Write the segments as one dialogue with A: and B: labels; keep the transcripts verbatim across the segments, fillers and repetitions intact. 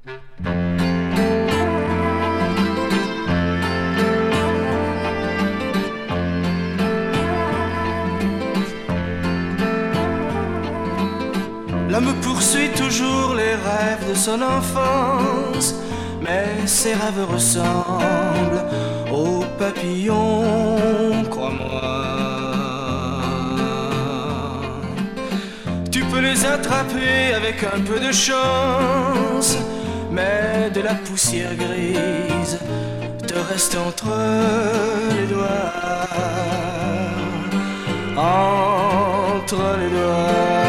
A: L'homme poursuit toujours les rêves de son enfance, mais ses rêves ressemblent aux papillons, crois-moi. Tu peux les attraper avec un peu de chance, mais de la poussière grise te reste entre les doigts, entre les doigts.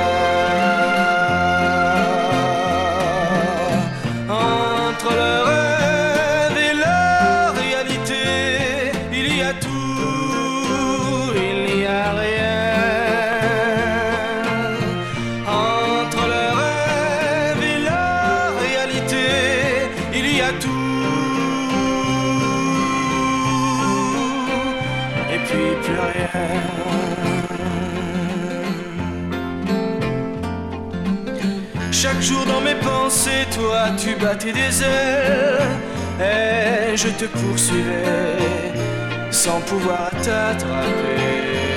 A: Chaque jour dans mes pensées, toi tu battais des ailes et je te poursuivais sans pouvoir t'attraper.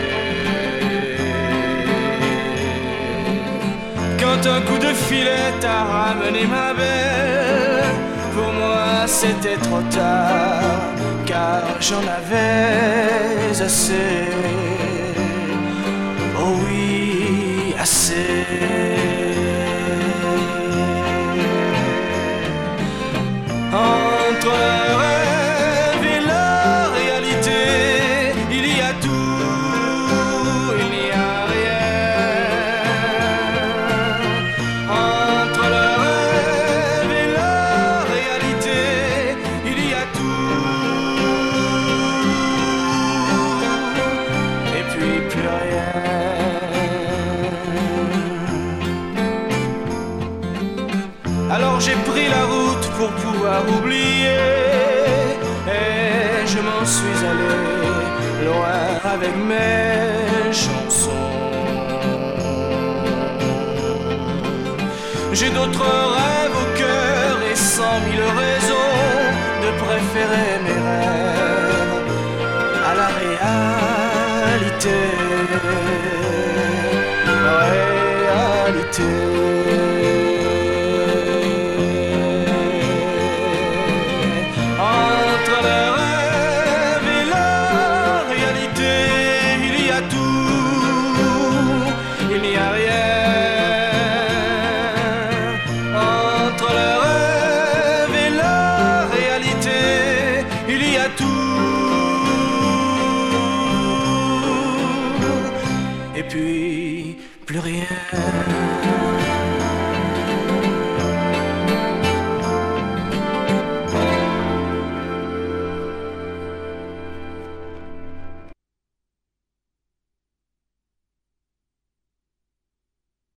A: Quand un coup de filet t'a ramené ma belle, pour moi c'était trop tard, car j'en avais assez. Oh oui, assez. Entre le rêve et la réalité, il y a tout, il n'y a rien. Entre le rêve et la réalité, il y a tout, et puis plus rien. Alors j'ai pris la route pour pouvoir oublier, et je m'en suis allé loin avec mes chansons. J'ai d'autres rêves au cœur et cent mille raisons de préférer mes rêves à la réalité. Réalité. Et puis plus rien.